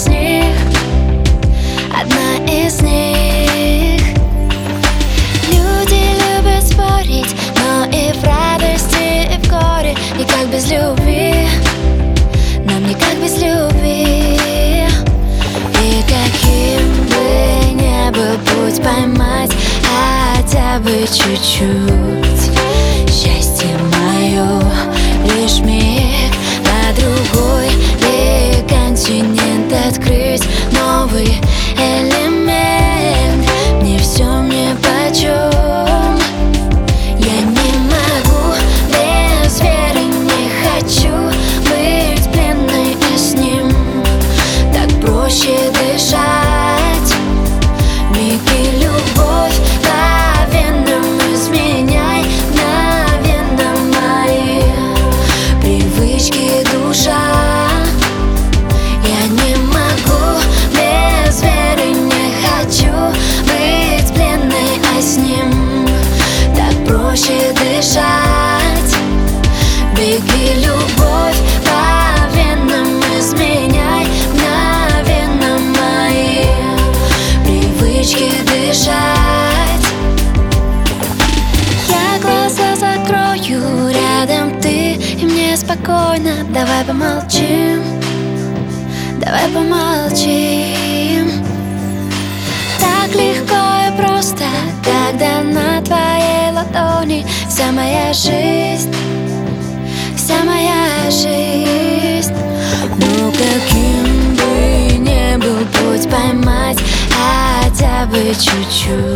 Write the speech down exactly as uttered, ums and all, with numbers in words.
из них, одна из них. Люди любят спорить, но и в радости, и в горе. Никак без любви, нам никак без любви. И каким бы ни был путь, поймать хотя бы чуть-чуть счастье мое, лишь миг, на другой ли континент открыть новый элемент. Мне все нипочем. Я не могу без веры, не хочу быть пленной с ним. Так проще дышать. Миги, любовь по венам, изменяй мгновенно мои привычки, душа. Я не могу без веры, не хочу быть пленной, а с ним так проще дышать. Беги, любовь по венам, изменяй мгновенно мои привычки дышать. Я глаза закрою, рядом ты, и мне спокойно. Давай помолчим, давай помолчим. Так легко и просто, когда на твоей ладони вся моя жизнь, вся моя жизнь. Ну каким бы ни был путь, поймать хотя бы чуть-чуть